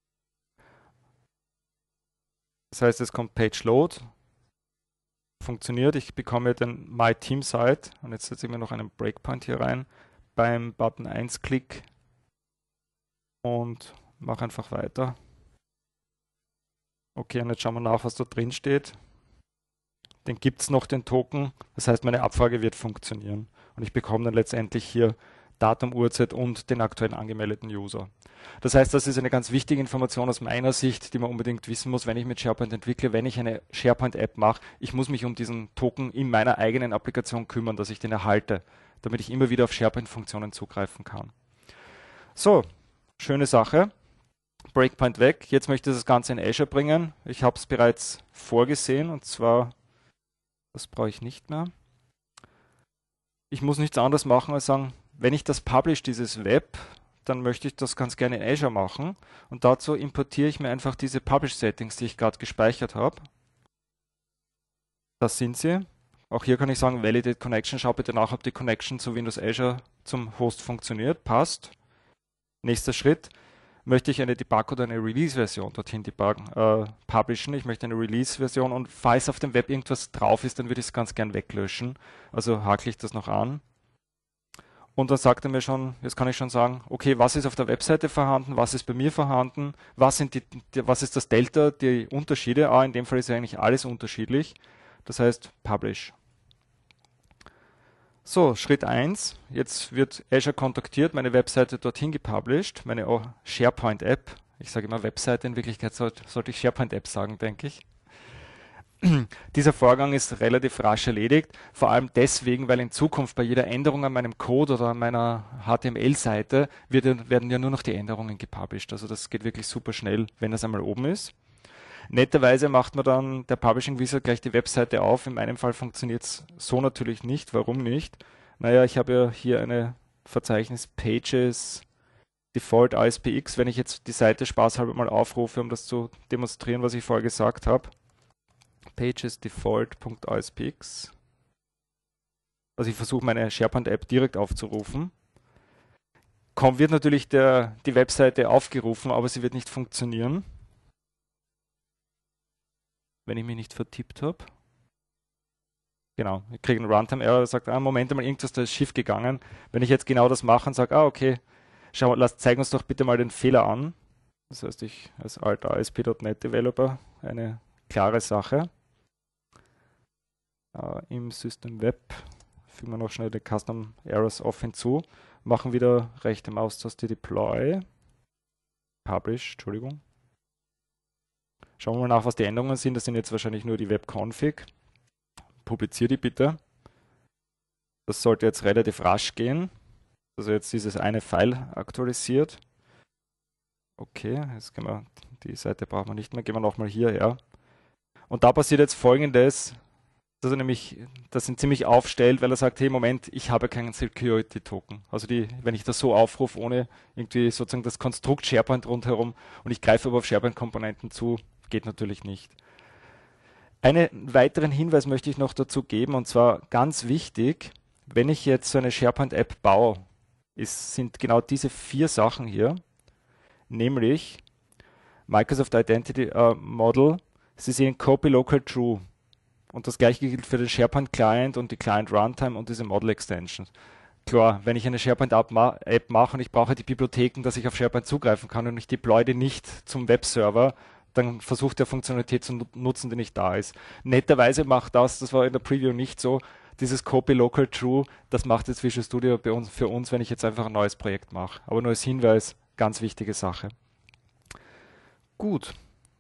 Das heißt, es kommt Page Load, funktioniert, ich bekomme den My Team Site und jetzt setze ich mir noch einen Breakpoint hier rein beim Button eins Klick und mache einfach weiter. Okay, und jetzt schauen wir nach, was da drin steht. Den gibt es noch, den Token, das heißt, meine Abfrage wird funktionieren und ich bekomme dann letztendlich hier Datum, Uhrzeit und den aktuellen angemeldeten User. Das heißt, das ist eine ganz wichtige Information aus meiner Sicht, die man unbedingt wissen muss, wenn ich mit SharePoint entwickle, wenn ich eine SharePoint-App mache. Ich muss mich um diesen Token in meiner eigenen Applikation kümmern, dass ich den erhalte, damit ich immer wieder auf SharePoint-Funktionen zugreifen kann. So, schöne Sache. Breakpoint weg. Jetzt möchte ich das Ganze in Azure bringen. Ich habe es bereits vorgesehen und zwar, das brauche ich nicht mehr. Ich muss nichts anderes machen als sagen, wenn ich das publish, dieses Web, dann möchte ich das ganz gerne in Azure machen und dazu importiere ich mir einfach diese Publish-Settings, die ich gerade gespeichert habe. Das sind sie. Auch hier kann ich sagen, Validate Connection, schau bitte nach, ob die Connection zu Windows Azure zum Host funktioniert, passt. Nächster Schritt, möchte ich eine Debug oder eine Release-Version dorthin debuggen, äh, publishen. Ich möchte eine Release-Version und falls auf dem Web irgendwas drauf ist, dann würde ich es ganz gern weglöschen. Also hakle ich das noch an. Und dann sagt er mir schon, jetzt kann ich schon sagen, okay, was ist auf der Webseite vorhanden, was ist bei mir vorhanden, was, sind die, die, was ist das Delta, die Unterschiede. Ah, in dem Fall ist ja eigentlich alles unterschiedlich. Das heißt, Publish. So, Schritt eins. Jetzt wird Azure kontaktiert, meine Webseite dorthin gepublished, meine SharePoint-App. Ich sage immer Webseite, in Wirklichkeit sollte, sollte ich SharePoint-App sagen, denke ich. Dieser Vorgang ist relativ rasch erledigt, vor allem deswegen, weil in Zukunft bei jeder Änderung an meinem Code oder an meiner H T M L-Seite werden ja nur noch die Änderungen gepublished. Also das geht wirklich super schnell, wenn das einmal oben ist. Netterweise macht man dann der Publishing Wizard gleich die Webseite auf. In meinem Fall funktioniert es so natürlich nicht. Warum nicht? Naja, ich habe ja hier eine Verzeichnis Pages Default A S P X. Wenn ich jetzt die Seite spaßhalber mal aufrufe, um das zu demonstrieren, was ich vorher gesagt habe. Pages Default.aspx. Also ich versuche meine SharePoint-App direkt aufzurufen. Kaum wird natürlich der, die Webseite aufgerufen, aber sie wird nicht funktionieren. Wenn ich mich nicht vertippt habe. Genau, ich kriege einen Runtime-Error, der sagt, ah, Moment mal, irgendwas da ist schief gegangen. Wenn ich jetzt genau das mache und sage, ah, okay, schau, lass, zeig uns doch bitte mal den Fehler an. Das heißt, ich als alter A S P Punkt net Developer eine klare Sache. Äh, Im System Web fügen wir noch schnell die Custom Errors Off hinzu, machen wieder rechte Maustaste Deploy, Publish, Entschuldigung. Schauen wir mal nach, was die Änderungen sind. Das sind jetzt wahrscheinlich nur die Web-Config. Publiziere die bitte. Das sollte jetzt relativ rasch gehen. Also jetzt dieses eine File aktualisiert. Okay, jetzt gehen wir, die Seite brauchen wir nicht mehr. Gehen wir nochmal hierher. Und da passiert jetzt Folgendes, dass er nämlich das ihn ziemlich aufstellt, weil er sagt, hey, Moment, ich habe keinen Security Token. Also die, wenn ich das so aufrufe, ohne irgendwie sozusagen das Konstrukt SharePoint rundherum und ich greife aber auf SharePoint-Komponenten zu, geht natürlich nicht. Einen weiteren Hinweis möchte ich noch dazu geben, und zwar ganz wichtig, wenn ich jetzt so eine SharePoint-App baue, ist, sind genau diese vier Sachen hier, nämlich Microsoft Identity uh, Model, Sie sehen Copy Local True. Und das gleiche gilt für den SharePoint Client und die Client Runtime und diese Model Extensions. Klar, wenn ich eine SharePoint App mache und ich brauche die Bibliotheken, dass ich auf SharePoint zugreifen kann und ich deploy die nicht zum Webserver, dann versucht der Funktionalität zu nutzen, die nicht da ist. Netterweise macht das, das war in der Preview nicht so, dieses Copy Local True, das macht jetzt Visual Studio bei uns, für uns, wenn ich jetzt einfach ein neues Projekt mache. Aber nur als Hinweis, ganz wichtige Sache. Gut.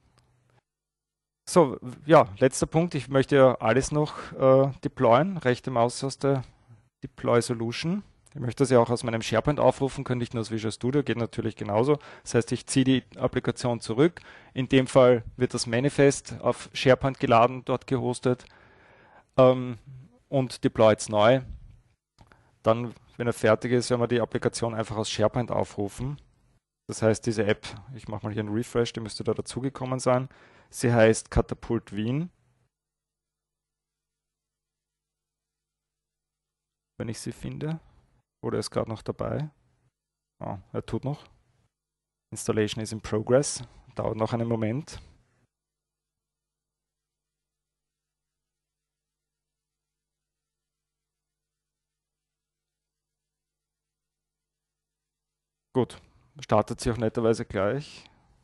So, ja, letzter Punkt. Ich möchte ja alles noch äh, deployen. Rechte Maustaste Deploy Solution. Ich möchte das ja auch aus meinem SharePoint aufrufen können, nicht nur aus Visual Studio, geht natürlich genauso. Das heißt, ich ziehe die Applikation zurück. In dem Fall wird das Manifest auf SharePoint geladen, dort gehostet ähm, und deploy jetzt neu. Dann, wenn er fertig ist, werden wir die Applikation einfach aus SharePoint aufrufen. Das heißt, diese App, ich mache mal hier einen Refresh, die müsste da dazugekommen sein. Sie heißt Katapult Wien. Wenn ich sie finde. Oder ist gerade noch dabei. Oh, er tut noch. Installation is in progress. Dauert noch einen Moment. Gut, startet sie auch netterweise gleich.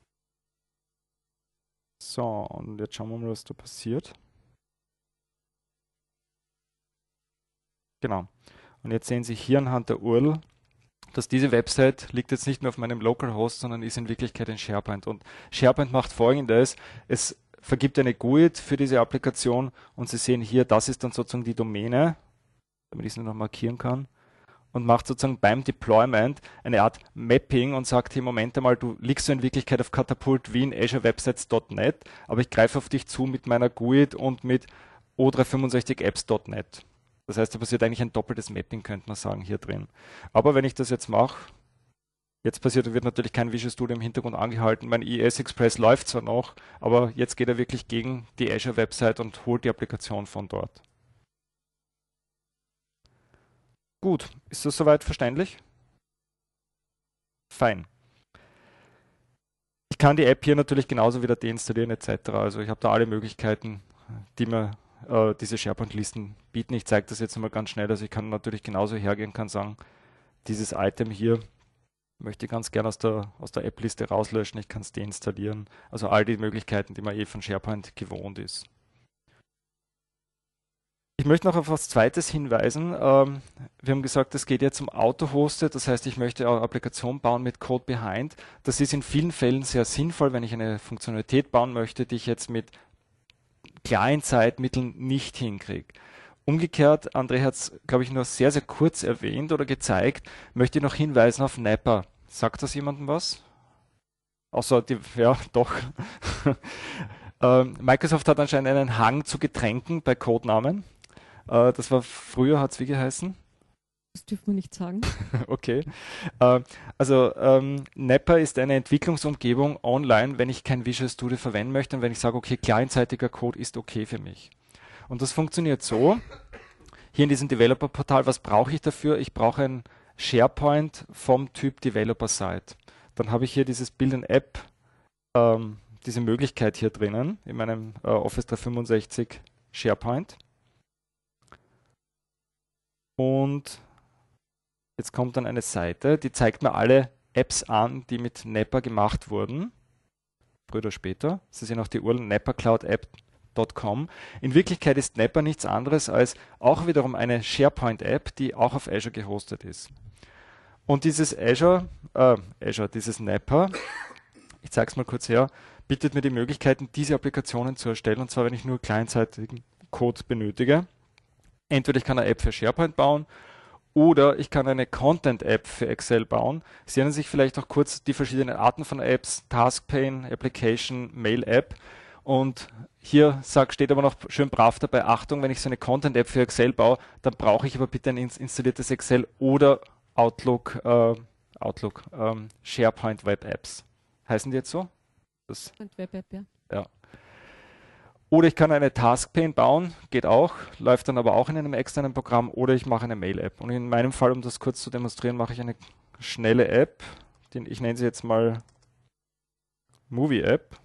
So, und jetzt schauen wir mal, was da passiert. Genau. Und jetzt sehen Sie hier anhand der U R L, dass diese Website liegt jetzt nicht mehr auf meinem Localhost, sondern ist in Wirklichkeit in SharePoint. Und SharePoint macht Folgendes: Es vergibt eine G U I D für diese Applikation und Sie sehen hier, das ist dann sozusagen die Domäne, damit ich es nur noch markieren kann, und macht sozusagen beim Deployment eine Art Mapping und sagt, hier, Moment einmal, du liegst so in Wirklichkeit auf Katapult Wien Azure Websites Punkt net, aber ich greife auf dich zu mit meiner G U I D und mit O drei fünfundsechzig Apps Punkt net. Das heißt, da passiert eigentlich ein doppeltes Mapping, könnte man sagen, hier drin. Aber wenn ich das jetzt mache, jetzt passiert, wird natürlich kein Visual Studio im Hintergrund angehalten. Mein I S Express läuft zwar noch, aber jetzt geht er wirklich gegen die Azure Website und holt die Applikation von dort. Gut, ist das soweit verständlich? Fein. Ich kann die App hier natürlich genauso wieder deinstallieren et cetera. Also ich habe da alle Möglichkeiten, die mir äh, diese SharePoint-Listen bieten. Ich zeige das jetzt nochmal ganz schnell. Also ich kann natürlich genauso hergehen, kann sagen, dieses Item hier möchte ich ganz gerne aus der, aus der App-Liste rauslöschen. Ich kann es deinstallieren. Also all die Möglichkeiten, die man eh von SharePoint gewohnt ist. Ich möchte noch auf was Zweites hinweisen. Ähm, wir haben gesagt, es geht jetzt um Auto-Hosted, das heißt, ich möchte eine Applikation bauen mit Code Behind. Das ist in vielen Fällen sehr sinnvoll, wenn ich eine Funktionalität bauen möchte, die ich jetzt mit Client-Side-Mitteln nicht hinkriege. Umgekehrt, André hat es, glaube ich, nur sehr, sehr kurz erwähnt oder gezeigt, möchte ich noch hinweisen auf Napper. Sagt das jemandem was? Außer die, ja, doch. ähm, Microsoft hat anscheinend einen Hang zu Getränken bei Codenamen. Äh, das war früher, hat es wie geheißen? Das dürfen wir nicht sagen. Okay. Äh, also ähm, Napper ist eine Entwicklungsumgebung online, wenn ich kein Visual Studio verwenden möchte und wenn ich sage, okay, clientseitiger Code ist okay für mich. Und das funktioniert so. Hier in diesem Developer-Portal, was brauche ich dafür? Ich brauche ein SharePoint vom Typ Developer-Site. Dann habe ich hier dieses Build-an-App, ähm, diese Möglichkeit hier drinnen in meinem äh, Office dreihundertfünfundsechzig SharePoint. Und jetzt kommt dann eine Seite, die zeigt mir alle Apps an, die mit Nepper gemacht wurden. Früher oder später. Sie sehen auch die U R L neppercloudapp punkt com. In Wirklichkeit ist Nepper nichts anderes als auch wiederum eine SharePoint-App, die auch auf Azure gehostet ist. Und dieses Azure, äh, Azure, dieses Nepper, ich zeige es mal kurz her, bietet mir die Möglichkeiten, diese Applikationen zu erstellen, und zwar, wenn ich nur kleinzeitigen Code benötige. Entweder ich kann eine App für SharePoint bauen oder ich kann eine Content-App für Excel bauen. Sie erinnern sich vielleicht auch kurz die verschiedenen Arten von Apps, Taskpane, Application, Mail-App. Und hier sagt, steht aber noch schön brav dabei, Achtung, wenn ich so eine Content-App für Excel baue, dann brauche ich aber bitte ein installiertes Excel oder Outlook, äh, Outlook ähm, SharePoint Web Apps. Heißen die jetzt so? Das, Und Web-App, ja. ja. Oder ich kann eine Taskpane bauen, geht auch, läuft dann aber auch in einem externen Programm, oder ich mache eine Mail-App. Und in meinem Fall, um das kurz zu demonstrieren, mache ich eine schnelle App, den, ich nenne sie jetzt mal Movie-App.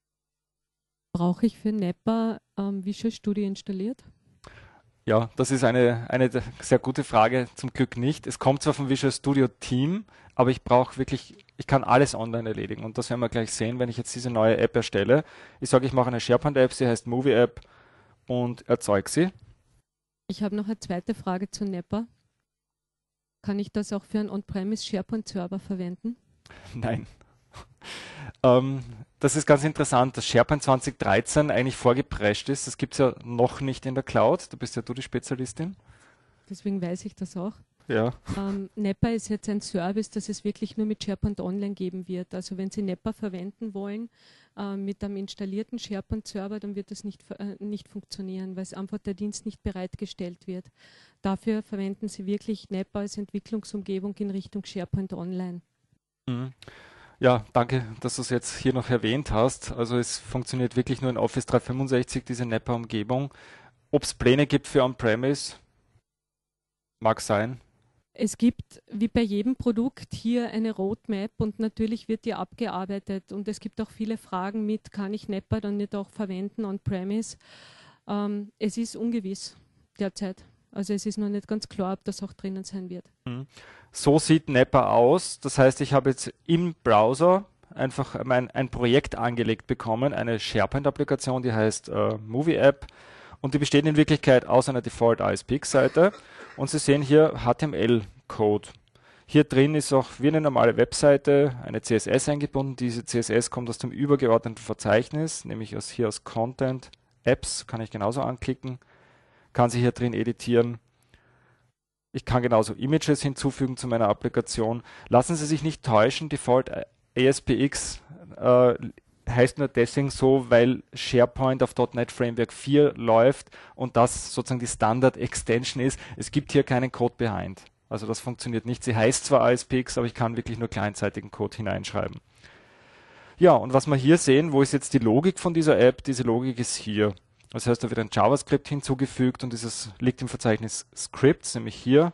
Brauche ich für Nepper ähm, Visual Studio installiert? Ja, das ist eine, eine sehr gute Frage, zum Glück nicht. Es kommt zwar vom Visual Studio Team, aber ich brauche wirklich, ich kann alles online erledigen, und das werden wir gleich sehen, wenn ich jetzt diese neue App erstelle. Ich sage, ich mache eine SharePoint-App, sie heißt Movie App, und erzeuge sie. Ich habe noch eine zweite Frage zu Nepper. Kann ich das auch für einen On-Premise SharePoint-Server verwenden? Nein. ähm, das ist ganz interessant, dass SharePoint zwanzig dreizehn eigentlich vorgeprescht ist. Das gibt es ja noch nicht in der Cloud. Da bist ja du die Spezialistin. Deswegen weiß ich das auch. Ja. Ähm, Nepper ist jetzt ein Service, das es wirklich nur mit SharePoint Online geben wird. Also wenn Sie Nepper verwenden wollen äh, mit einem installierten SharePoint-Server, dann wird das nicht, äh, nicht funktionieren, weil es einfach der Dienst nicht bereitgestellt wird. Dafür verwenden Sie wirklich Nepper als Entwicklungsumgebung in Richtung SharePoint Online. Mhm. Ja, danke, dass du es jetzt hier noch erwähnt hast. Also es funktioniert wirklich nur in Office dreihundertfünfundsechzig, diese Nepper-Umgebung. Ob es Pläne gibt für On-Premise, mag sein. Es gibt, wie bei jedem Produkt, hier eine Roadmap, und natürlich wird die abgearbeitet. Und es gibt auch viele Fragen mit, kann ich Nepper dann nicht auch verwenden on-premise? Ähm, es ist ungewiss derzeit. Also es ist noch nicht ganz klar, ob das auch drinnen sein wird. So sieht Nepper aus. Das heißt, ich habe jetzt im Browser einfach mein, ein Projekt angelegt bekommen, eine SharePoint-Applikation, die heißt äh, Movie App. Und die besteht in Wirklichkeit aus einer Default I S P X-Seite. Und Sie sehen hier H T M L-Code. Hier drin ist auch wie eine normale Webseite eine C S S eingebunden. Diese C S S kommt aus dem übergeordneten Verzeichnis, nämlich aus, hier aus Content, Apps, kann ich genauso anklicken, kann sie hier drin editieren. Ich kann genauso Images hinzufügen zu meiner Applikation. Lassen Sie sich nicht täuschen, Default A S P X äh, heißt nur deswegen so, weil SharePoint auf .Punkt NET Framework vier läuft und das sozusagen die Standard-Extension ist. Es gibt hier keinen Code behind. Also das funktioniert nicht. Sie heißt zwar A S P X, aber ich kann wirklich nur kleinzeitigen Code hineinschreiben. Ja, und was wir hier sehen, wo ist jetzt die Logik von dieser App? Diese Logik ist hier. Das heißt, da wird ein JavaScript hinzugefügt, und dieses liegt im Verzeichnis Scripts, nämlich hier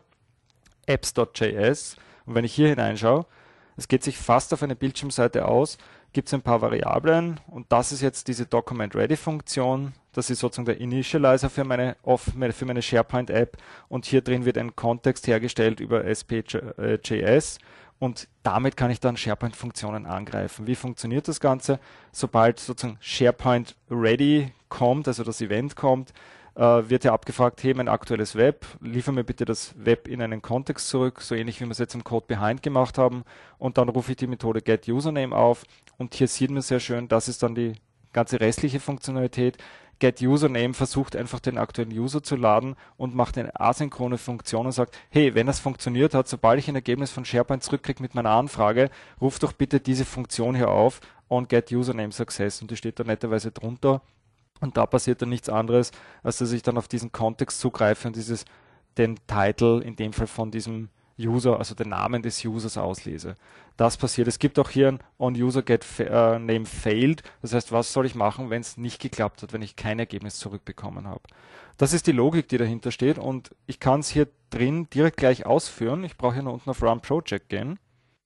apps.js. Und wenn ich hier hineinschaue, es geht sich fast auf eine Bildschirmseite aus, gibt es ein paar Variablen, und das ist jetzt diese Document-Ready-Funktion. Das ist sozusagen der Initializer für meine, für meine SharePoint-App, und hier drin wird ein Kontext hergestellt über S P J S, und damit kann ich dann SharePoint-Funktionen angreifen. Wie funktioniert das Ganze? Sobald sozusagen SharePoint Ready kommt, also das Event kommt, äh, wird ja abgefragt, hey, mein aktuelles Web, liefer mir bitte das Web in einen Kontext zurück, so ähnlich wie wir es jetzt im Code Behind gemacht haben, und dann rufe ich die Methode getUsername auf, und hier sieht man sehr schön, das ist dann die ganze restliche Funktionalität. getUsername versucht einfach den aktuellen User zu laden und macht eine asynchrone Funktion und sagt, hey, wenn das funktioniert hat, sobald ich ein Ergebnis von SharePoint zurückkriege mit meiner Anfrage, ruf doch bitte diese Funktion hier auf, on getUsername success, und die steht da netterweise drunter, und da passiert dann nichts anderes, als dass ich dann auf diesen Kontext zugreife und dieses, den Title, in dem Fall von diesem User, also den Namen des Users auslese. Das passiert. Es gibt auch hier ein onUserGetName failed. Das heißt, was soll ich machen, wenn es nicht geklappt hat, wenn ich kein Ergebnis zurückbekommen habe. Das ist die Logik, die dahinter steht, und ich kann es hier drin direkt gleich ausführen. Ich brauche hier nur unten auf Run Project gehen.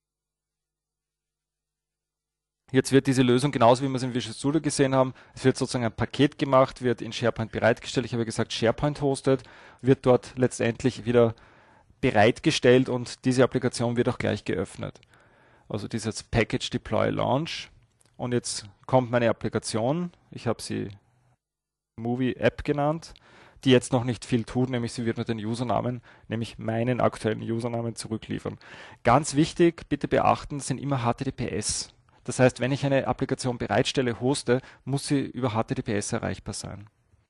Jetzt wird diese Lösung, genauso wie wir es im Visual Studio gesehen haben, es wird sozusagen ein Paket gemacht, wird in SharePoint bereitgestellt. Ich habe gesagt, SharePoint hostet, wird dort letztendlich wieder bereitgestellt, und diese Applikation wird auch gleich geöffnet. Also dieses Package Deploy Launch. Und jetzt kommt meine Applikation. Ich habe sie Movie App genannt, die jetzt noch nicht viel tut, nämlich sie wird nur den Usernamen, nämlich meinen aktuellen Usernamen zurückliefern. Ganz wichtig, bitte beachten, sind immer H T T P S. Das heißt, wenn ich eine Applikation bereitstelle, hoste, muss sie über H T T P S erreichbar sein.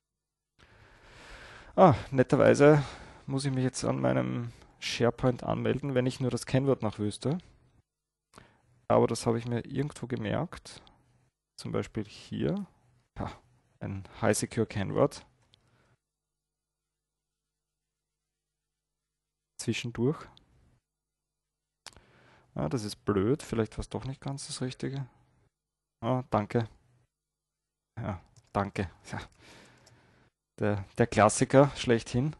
Ah, netterweise muss ich mich jetzt an meinem SharePoint anmelden, wenn ich nur das Kennwort noch wüsste. Aber das habe ich mir irgendwo gemerkt. Zum Beispiel hier. Ha, ein High Secure Kennwort. Zwischendurch. Ah, das ist blöd. Vielleicht war es doch nicht ganz das Richtige. Ah, danke. Ja, danke. Ja. Der, der Klassiker schlechthin.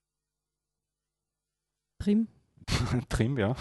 Trim. Trim, ja.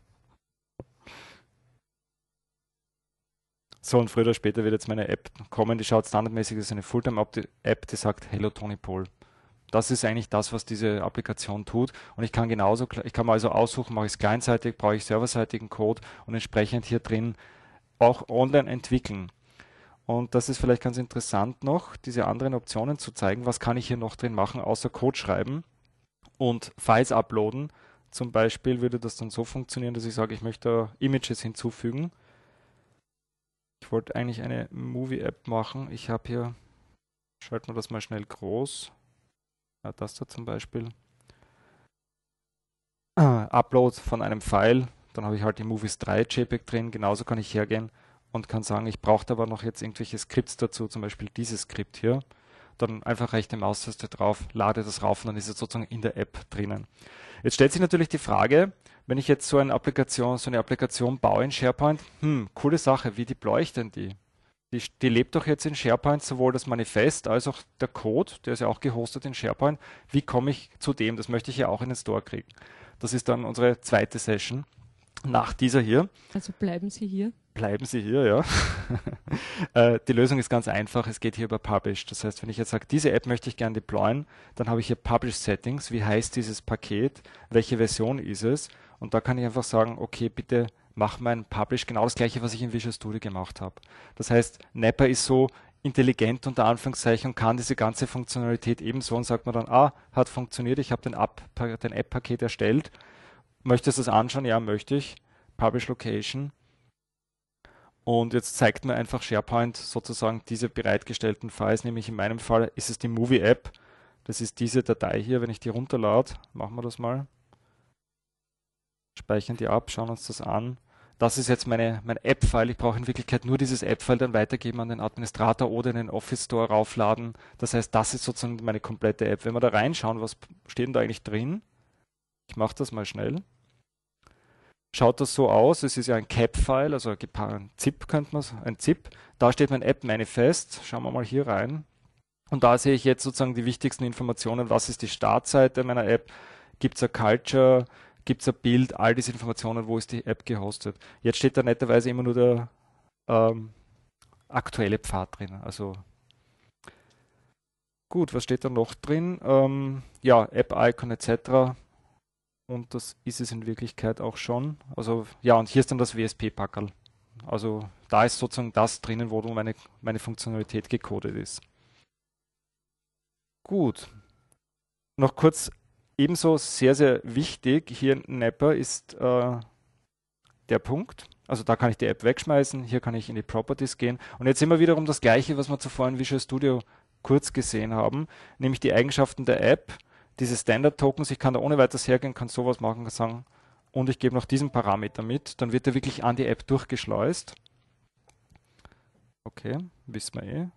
So, und früher oder später wird jetzt meine App kommen, die schaut standardmäßig, das ist eine Fulltime-App, die sagt Hello Tony Paul. Das ist eigentlich das, was diese Applikation tut. Und ich kann genauso, ich kann mal also aussuchen, mache ich es clientseitig, brauche ich serverseitigen Code und entsprechend hier drin auch online entwickeln. Und das ist vielleicht ganz interessant noch, diese anderen Optionen zu zeigen. Was kann ich hier noch drin machen, außer Code schreiben und Files uploaden? Zum Beispiel würde das dann so funktionieren, dass ich sage, ich möchte Images hinzufügen. Ich wollte eigentlich eine Movie-App machen. Ich habe hier, schalten wir das mal schnell groß. Ja, das da zum Beispiel. Ah, Upload von einem File. Dann habe ich halt die Movies drei JPEG drin. Genauso kann ich hergehen und kann sagen, ich brauche aber noch jetzt irgendwelche Skripts dazu, zum Beispiel dieses Skript hier. Dann einfach rechte Maustaste drauf, lade das rauf und dann ist es sozusagen in der App drinnen. Jetzt stellt sich natürlich die Frage, wenn ich jetzt so eine Applikation, so eine Applikation baue in SharePoint, hm, coole Sache, wie deploy ich denn die? Die, die lebt doch jetzt in SharePoint, sowohl das Manifest als auch der Code, der ist ja auch gehostet in SharePoint. Wie komme ich zu dem? Das möchte ich ja auch in den Store kriegen. Das ist dann unsere zweite Session nach dieser hier. Also bleiben Sie hier. Bleiben Sie hier, ja. äh, die Lösung ist ganz einfach, es geht hier über Publish. Das heißt, wenn ich jetzt sage, diese App möchte ich gerne deployen, dann habe ich hier Publish Settings, wie heißt dieses Paket, welche Version ist es? Und da kann ich einfach sagen, okay, bitte mach mein Publish, genau das gleiche, was ich in Visual Studio gemacht habe. Das heißt, Napper ist so intelligent unter Anführungszeichen und kann diese ganze Funktionalität ebenso und sagt man dann, ah, hat funktioniert, ich habe den, den App-Paket erstellt. Möchtest du es anschauen? Ja, möchte ich. Publish Location. Und jetzt zeigt mir einfach SharePoint sozusagen diese bereitgestellten Files, nämlich in meinem Fall ist es die Movie App. Das ist diese Datei hier, wenn ich die runterlade, machen wir das mal. Speichern die ab, schauen uns das an. Das ist jetzt meine, mein App-File. Ich brauche in Wirklichkeit nur dieses App-File dann weitergeben an den Administrator oder in den Office Store raufladen. Das heißt, das ist sozusagen meine komplette App. Wenn wir da reinschauen, was steht denn da eigentlich drin? Ich mache das mal schnell. Schaut das so aus, es ist ja ein Cap-File, also ein ZIP könnte man ein ZIP. Da steht mein App-Manifest. Schauen wir mal hier rein. Und da sehe ich jetzt sozusagen die wichtigsten Informationen. Was ist die Startseite meiner App? Gibt es ein Culture? Gibt es ein Bild? All diese Informationen, wo ist die App gehostet? Jetzt steht da netterweise immer nur der ähm, aktuelle Pfad drin. Also gut, was steht da noch drin? Ähm, ja, App-Icon et cetera. Und das ist es in Wirklichkeit auch schon. Also ja, und hier ist dann das W S P-Packerl. Also da ist sozusagen das drinnen, wo meine, meine Funktionalität gecodet ist. Gut. Noch kurz, ebenso sehr, sehr wichtig hier in Napper ist äh, der Punkt. Also da kann ich die App wegschmeißen, hier kann ich in die Properties gehen. Und jetzt immer wiederum das Gleiche, was wir zuvor in Visual Studio kurz gesehen haben, nämlich die Eigenschaften der App. Diese Standard-Tokens, ich kann da ohne weiteres hergehen, kann sowas machen, kann sagen, und ich gebe noch diesen Parameter mit, dann wird er wirklich an die App durchgeschleust. Okay, wissen wir eh.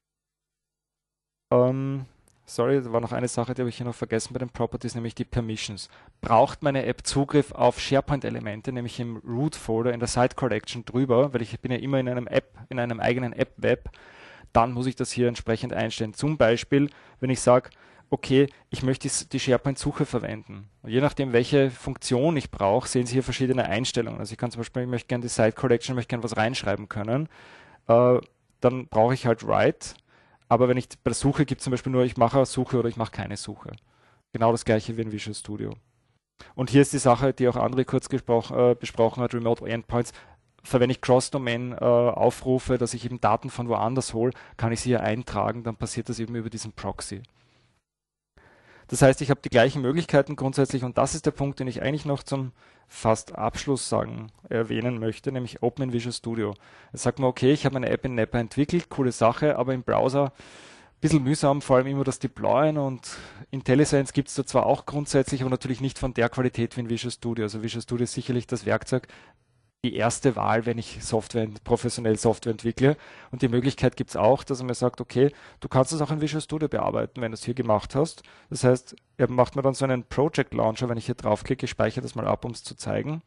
Ähm, sorry, da war noch eine Sache, die habe ich hier noch vergessen bei den Properties, nämlich die Permissions. Braucht meine App Zugriff auf SharePoint-Elemente, nämlich im Root-Folder, in der Site-Collection drüber, weil ich bin ja immer in einem App, in einem eigenen App-Web, dann muss ich das hier entsprechend einstellen. Zum Beispiel, wenn ich sage, okay, ich möchte die SharePoint-Suche verwenden. Und je nachdem, welche Funktion ich brauche, sehen Sie hier verschiedene Einstellungen. Also ich kann zum Beispiel, ich möchte gerne die Site Collection, ich möchte gerne was reinschreiben können. Äh, dann brauche ich halt Write. Aber wenn ich bei der Suche gibt zum Beispiel nur, ich mache eine Suche oder ich mache keine Suche. Genau das gleiche wie in Visual Studio. Und hier ist die Sache, die auch André kurz gesprochen, äh, besprochen hat, Remote Endpoints. wenn ich Cross-Domain äh, aufrufe, dass ich eben Daten von woanders hole, kann ich sie hier eintragen, dann passiert das eben über diesen Proxy. Das heißt, ich habe die gleichen Möglichkeiten grundsätzlich und das ist der Punkt, den ich eigentlich noch zum fast Abschluss sagen, erwähnen möchte, nämlich Open in Visual Studio. Jetzt sagt man, okay, ich habe eine App in Nepper entwickelt, coole Sache, aber im Browser ein bisschen mühsam, vor allem immer das Deployen und IntelliSense gibt es da zwar auch grundsätzlich, aber natürlich nicht von der Qualität wie in Visual Studio. Also Visual Studio ist sicherlich das Werkzeug, die erste Wahl, wenn ich Software, professionell Software entwickle. Und die Möglichkeit gibt es auch, dass er mir sagt, okay, du kannst es auch in Visual Studio bearbeiten, wenn du es hier gemacht hast. Das heißt, er macht mir dann so einen Project Launcher, wenn ich hier draufklicke, speichere das mal ab, um es zu zeigen.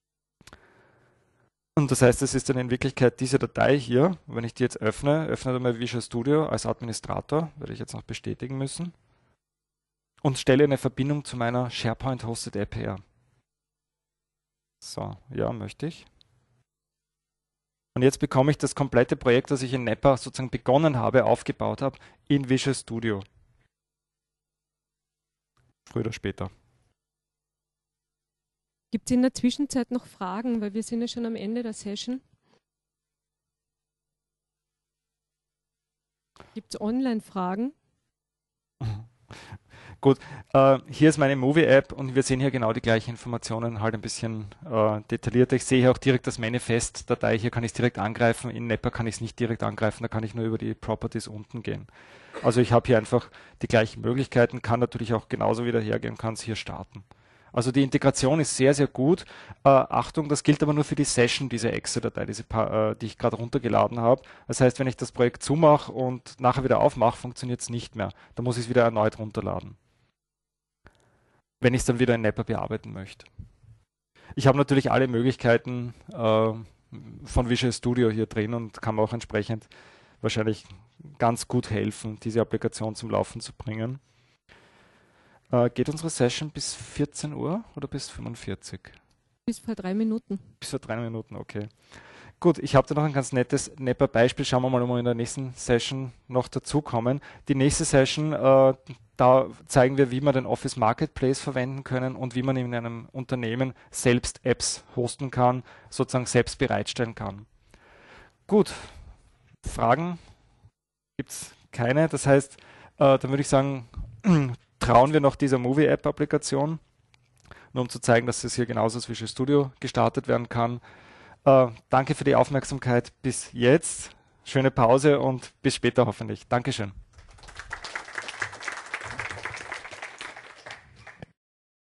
Und das heißt, es ist dann in Wirklichkeit diese Datei hier. Wenn ich die jetzt öffne, öffnet er mir Visual Studio als Administrator, werde ich jetzt noch bestätigen müssen, und stelle eine Verbindung zu meiner SharePoint Hosted App her. So, ja, möchte ich. Und jetzt bekomme ich das komplette Projekt, das ich in Nepper sozusagen begonnen habe, aufgebaut habe, in Visual Studio. Früher oder später. Gibt es in der Zwischenzeit noch Fragen, weil wir sind ja schon am Ende der Session? Gibt es Online-Fragen? Gut, äh, hier ist meine Movie-App und wir sehen hier genau die gleichen Informationen, halt ein bisschen äh, detaillierter. Ich sehe hier auch direkt das Manifest-Datei, hier kann ich es direkt angreifen, in Nepper kann ich es nicht direkt angreifen, da kann ich nur über die Properties unten gehen. Also ich habe hier einfach die gleichen Möglichkeiten, kann natürlich auch genauso wieder hergehen, kann es hier starten. Also die Integration ist sehr, sehr gut. Äh, Achtung, das gilt aber nur für die Session, diese Exe-Datei, diese äh, die ich gerade runtergeladen habe. Das heißt, wenn ich das Projekt zumache und nachher wieder aufmache, funktioniert es nicht mehr. Da muss ich es wieder erneut runterladen, wenn ich es dann wieder in Nepper bearbeiten möchte. Ich habe natürlich alle Möglichkeiten äh, von Visual Studio hier drin und kann mir auch entsprechend wahrscheinlich ganz gut helfen, diese Applikation zum Laufen zu bringen. Äh, geht unsere Session bis vierzehn Uhr oder bis fünfundvierzig? Bis vor drei Minuten. Bis vor drei Minuten, okay. Gut, ich habe da noch ein ganz nettes Nepper-Beispiel. Schauen wir mal, ob wir in der nächsten Session noch dazukommen. Die nächste Session, äh, da zeigen wir, wie man den Office Marketplace verwenden können und wie man in einem Unternehmen selbst Apps hosten kann, sozusagen selbst bereitstellen kann. Gut, Fragen gibt es keine. Das heißt, äh, dann würde ich sagen, trauen wir noch dieser Movie-App-Applikation, nur um zu zeigen, dass es hier genauso als Visual Studio gestartet werden kann. Äh, danke für die Aufmerksamkeit bis jetzt. Schöne Pause und bis später hoffentlich. Dankeschön.